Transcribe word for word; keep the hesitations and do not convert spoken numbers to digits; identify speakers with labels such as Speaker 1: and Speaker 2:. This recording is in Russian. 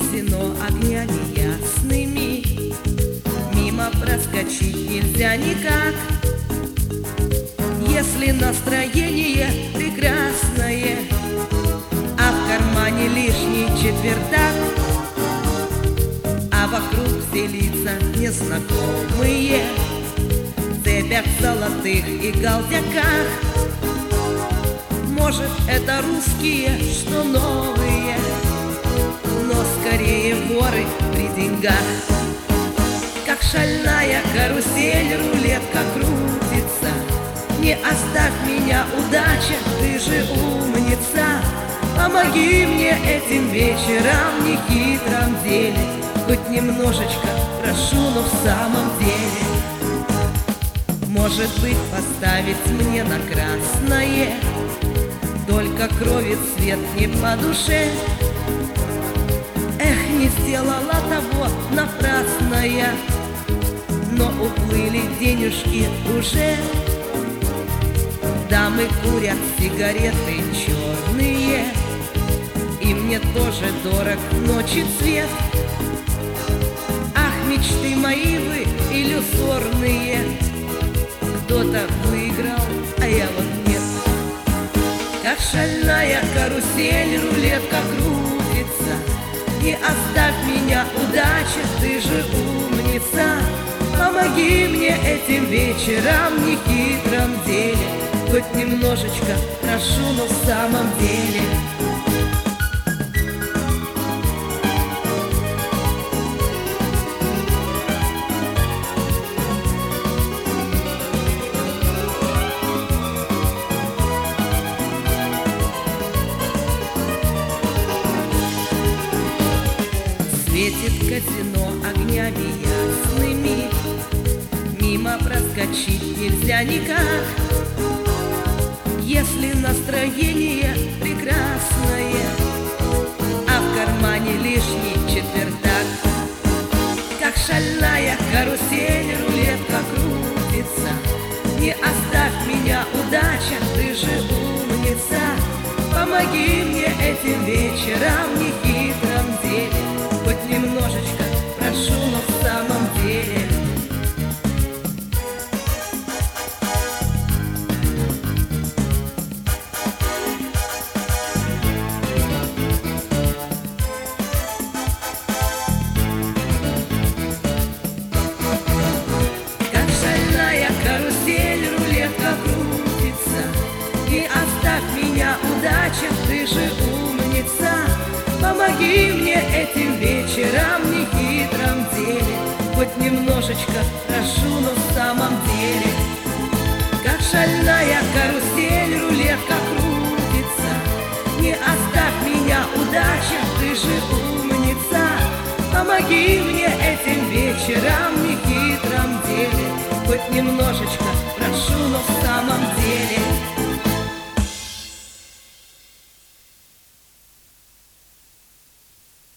Speaker 1: казино огнями ясными, мимо проскочить нельзя никак. Если настроение прекрасное, а в кармане лишний четвертак, а вокруг все лица незнакомые, в цепях золотых и галдяках. Может, это русские, что новые, но скорее воры при деньгах. Как шальная карусель, рулетка крутится. Не оставь меня, удача, ты же умница. Помоги мне этим вечером в нехитром деле. Хоть немножечко прошу, но в самом деле. Может быть, поставить мне на красное, только крови цвет не по душе. Эх, не сделала того напрасно я, но уплыли денежки уже. Дамы курят сигареты черные, и мне тоже дорог ночи цвет. Ах, мечты мои вы иллюзорные, кто-то выиграл, а я вот нет. Как шальная карусель, рулетка крутится. Не оставь меня, удача, ты же умница. Помоги мне этим вечером в нехитром деле. Хоть немножечко прошу, но в самом деле. Светит казино огнями ясными, мимо проскочить нельзя никак. Если настроение прекрасное, а в кармане лишний четвертак. Как шальная карусель, рулетка крутится. Не оставь меня, удача, ты же умница. Помоги мне этим вечером в нехитром деле. Хоть немножечко прошу, но в самом деле. Как шальная карусель, рулетка крутится. Не оставь меня, удача, ты же умница. Помоги мне этим вечером в нехитром деле. Хоть немножечко прошу, но в самом деле. Как шальная карусель, рулетка крутится. Не оставь меня, удача, ты же умница. Помоги мне